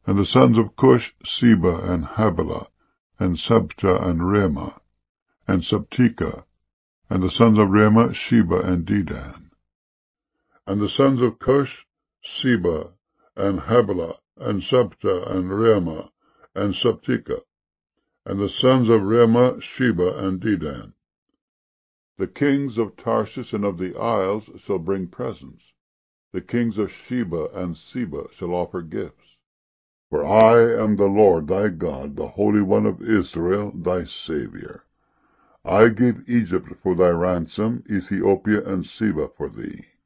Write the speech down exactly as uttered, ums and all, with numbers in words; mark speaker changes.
Speaker 1: And the sons of Cush, Seba, and Havilah, and Sabta, and Ramah, and Sabteka. And the sons of Ramah, Sheba, and Dedan. And the sons of Cush, Seba, and Havilah, and Sabta, and Ramah, and Sabteka. And the sons of Ramah, Sheba, and Dedan. The kings of Tarshish and of the isles shall bring presents. The kings of Sheba and Seba shall offer gifts. For I am the Lord thy God, the Holy One of Israel, thy Saviour. I gave Egypt for thy ransom, Ethiopia and Seba for thee.